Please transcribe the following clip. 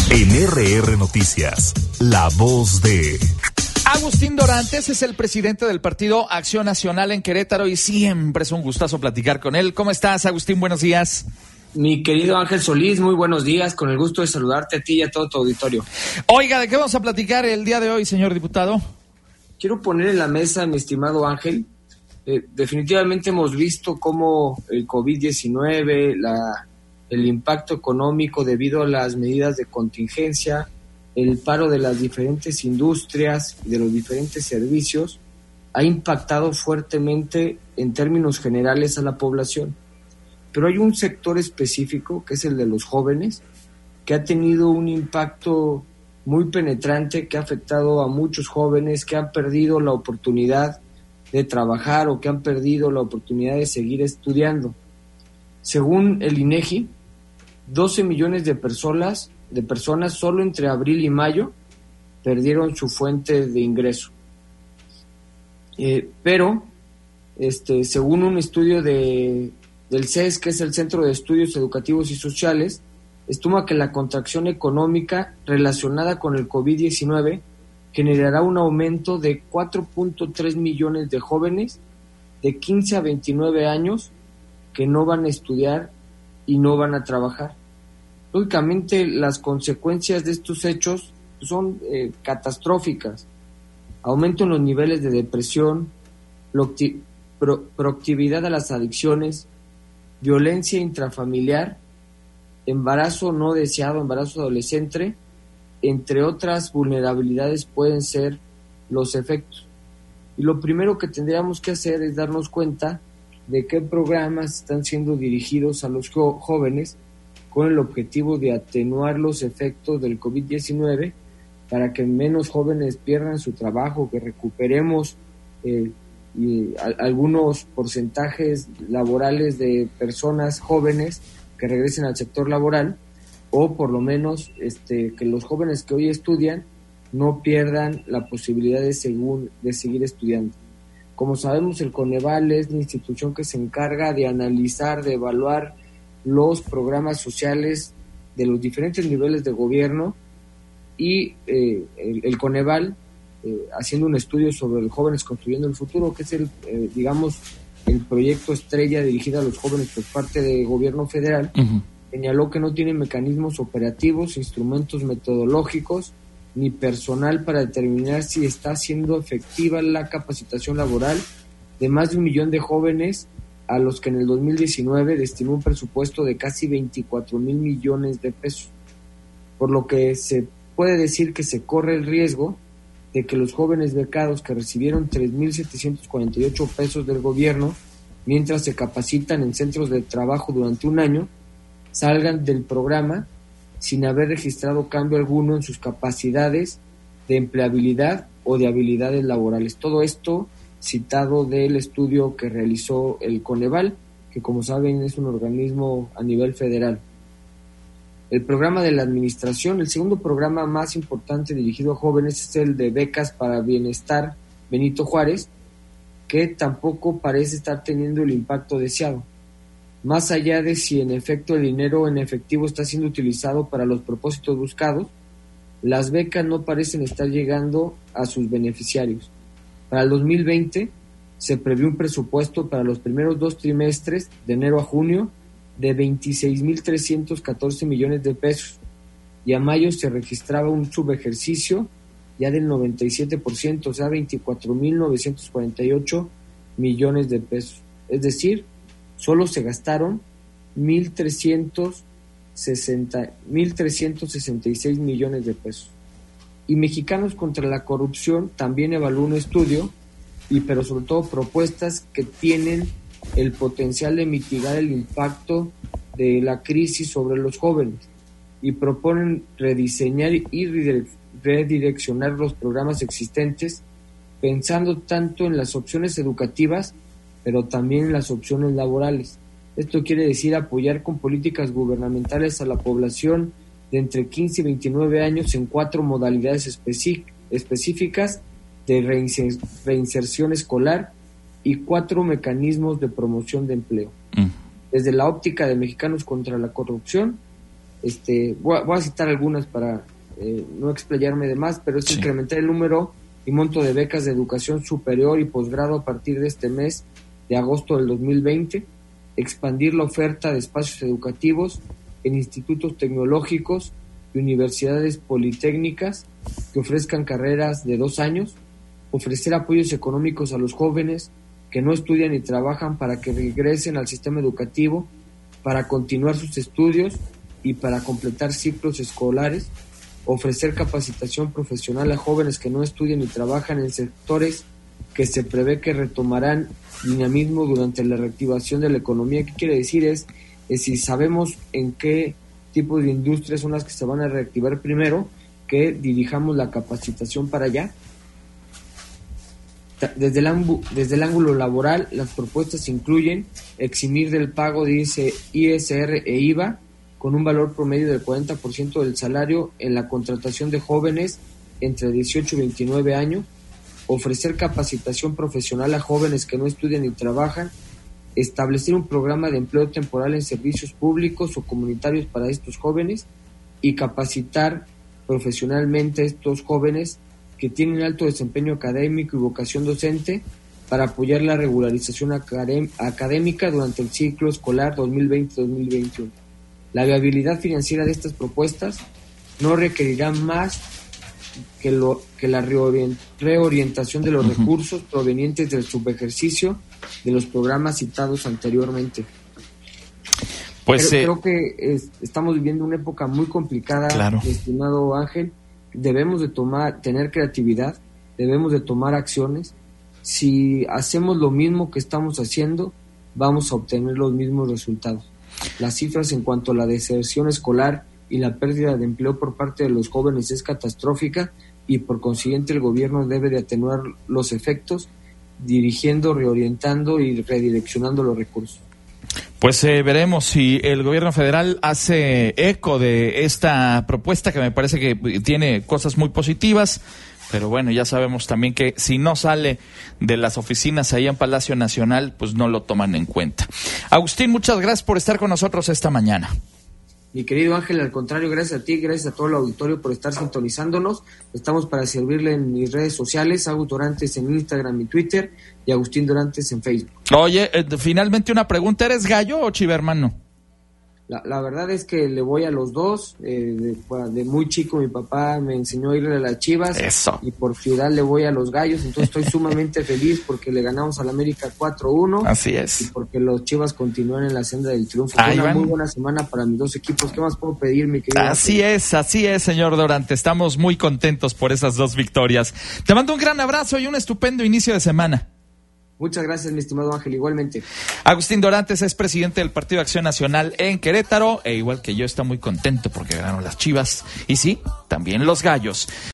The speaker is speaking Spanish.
En RR Noticias, la voz de... Agustín Dorantes es el presidente del Partido Acción Nacional en Querétaro y siempre es un gustazo platicar con él. ¿Cómo estás, Agustín? Buenos días. Mi querido Ángel Solís, muy buenos días, con el gusto de saludarte a ti y a todo tu auditorio. Oiga, ¿de qué vamos a platicar el día de hoy, señor diputado? Quiero poner en la mesa, mi estimado Ángel, definitivamente hemos visto cómo el COVID-19, el impacto económico debido a las medidas de contingencia, el paro de las diferentes industrias y de los diferentes servicios, ha impactado fuertemente en términos generales a la población. Pero hay un sector específico, que es el de los jóvenes, que ha tenido un impacto muy penetrante, que ha afectado a muchos jóvenes que han perdido la oportunidad de trabajar o que han perdido la oportunidad de seguir estudiando. Según el INEGI, 12 millones de personas solo entre abril y mayo perdieron su fuente de ingreso. Pero según un estudio del CES, que es el Centro de Estudios Educativos y Sociales, estima que la contracción económica relacionada con el COVID-19 generará un aumento de 4.3 millones de jóvenes de 15 a 29 años que no van a estudiar y no van a trabajar. Lógicamente, las consecuencias de estos hechos son catastróficas. Aumento en los niveles de depresión, proactividad a las adicciones, violencia intrafamiliar, embarazo no deseado, embarazo adolescente, entre otras vulnerabilidades pueden ser los efectos. Y lo primero que tendríamos que hacer es darnos cuenta de qué programas están siendo dirigidos a los jóvenes con el objetivo de atenuar los efectos del COVID-19 para que menos jóvenes pierdan su trabajo, que recuperemos algunos porcentajes laborales de personas jóvenes que regresen al sector laboral, o por lo menos que los jóvenes que hoy estudian no pierdan la posibilidad de seguir estudiando. Como sabemos, el Coneval es la institución que se encarga de analizar, de evaluar los programas sociales de los diferentes niveles de gobierno, y el Coneval, haciendo un estudio sobre los jóvenes construyendo el futuro, que es el proyecto estrella dirigido a los jóvenes por parte del gobierno federal, señaló que no tiene mecanismos operativos, instrumentos metodológicos ni personal para determinar si está siendo efectiva la capacitación laboral de más de 1 millón de jóvenes a los que en el 2019 destinó un presupuesto de casi 24,000 millones de pesos. Por lo que se puede decir que se corre el riesgo de que los jóvenes becados que recibieron 3,748 pesos del gobierno mientras se capacitan en centros de trabajo durante un año, salgan del programa sin haber registrado cambio alguno en sus capacidades de empleabilidad o de habilidades laborales. Todo esto citado del estudio que realizó el Coneval, que como saben es un organismo a nivel federal. El programa de la administración, el segundo programa más importante dirigido a jóvenes, es el de becas para bienestar Benito Juárez, que tampoco parece estar teniendo el impacto deseado. Más allá de si en efecto el dinero en efectivo está siendo utilizado para los propósitos buscados, las becas no parecen estar llegando a sus beneficiarios. Para el 2020 se previó un presupuesto para los primeros 2 trimestres, de enero a junio, de 26,314 millones de pesos, y a mayo se registraba un subejercicio ya del 97%, o sea, 24,948 millones de pesos. Es decir, solo se gastaron 1,366 millones de pesos. Y Mexicanos contra la Corrupción también evaluó un estudio, pero sobre todo propuestas que tienen el potencial de mitigar el impacto de la crisis sobre los jóvenes, y proponen rediseñar y redireccionar los programas existentes, pensando tanto en las opciones educativas, pero también en las opciones laborales. Esto quiere decir apoyar con políticas gubernamentales a la población de entre 15 y 29 años en 4 modalidades específicas de reinserción escolar y 4 mecanismos de promoción de empleo. Desde la óptica de Mexicanos contra la Corrupción, voy a citar algunas para no explayarme de más, pero es incrementar el número y monto de becas de educación superior y posgrado a partir de este mes de agosto del 2020, expandir la oferta de espacios educativos en institutos tecnológicos y universidades politécnicas que ofrezcan carreras de 2 años, ofrecer apoyos económicos a los jóvenes que no estudian y trabajan para que regresen al sistema educativo, para continuar sus estudios y para completar ciclos escolares, ofrecer capacitación profesional a jóvenes que no estudian y trabajan en sectores que se prevé que retomarán dinamismo durante la reactivación de la economía. ¿Qué quiere decir? Es si sabemos en qué tipo de industrias son las que se van a reactivar primero, que dirijamos la capacitación para allá. Desde el ángulo laboral, las propuestas incluyen eximir del pago de ISR e IVA con un valor promedio del 40% del salario en la contratación de jóvenes entre 18 y 29 años, ofrecer capacitación profesional a jóvenes que no estudian ni trabajan, establecer un programa de empleo temporal en servicios públicos o comunitarios para estos jóvenes y capacitar profesionalmente a estos jóvenes que tienen alto desempeño académico y vocación docente para apoyar la regularización académica durante el ciclo escolar 2020-2021. La viabilidad financiera de estas propuestas no requerirá más que la reorientación de los recursos provenientes del subejercicio de los programas citados anteriormente. Pues creo que estamos viviendo una época muy complicada, claro, estimado Ángel. Debemos de tener creatividad, debemos de tomar acciones. Si hacemos lo mismo que estamos haciendo, vamos a obtener los mismos resultados. Las cifras en cuanto a la deserción escolar y la pérdida de empleo por parte de los jóvenes es catastrófica y por consiguiente el gobierno debe de atenuar los efectos dirigiendo, reorientando y redireccionando los recursos. Pues veremos si el gobierno federal hace eco de esta propuesta, que me parece que tiene cosas muy positivas, pero bueno, ya sabemos también que si no sale de las oficinas ahí en Palacio Nacional, pues no lo toman en cuenta. Agustín, muchas gracias por estar con nosotros esta mañana. Mi querido Ángel, al contrario, gracias a ti, gracias a todo el auditorio por estar sintonizándonos. Estamos para servirle en mis redes sociales, Agus Dorantes en Instagram y Twitter y Agustín Dorantes en Facebook. Oye, finalmente una pregunta, ¿eres gallo o chivermano? La verdad es que le voy a los dos. De muy chico mi papá me enseñó a irle a las Chivas. Eso. Y por ciudad le voy a los Gallos. Entonces estoy sumamente feliz porque le ganamos al América 4-1. Así es. Y porque los Chivas continúan en la senda del triunfo. Fue una muy buena semana para mis dos equipos. ¿Qué más puedo pedir, mi querido? Así es, señor Dorante. Estamos muy contentos por esas dos victorias. Te mando un gran abrazo y un estupendo inicio de semana. Muchas gracias, mi estimado Ángel, igualmente. Agustín Dorantes es presidente del Partido Acción Nacional en Querétaro, e igual que yo está muy contento porque ganaron las Chivas, y sí, también los Gallos.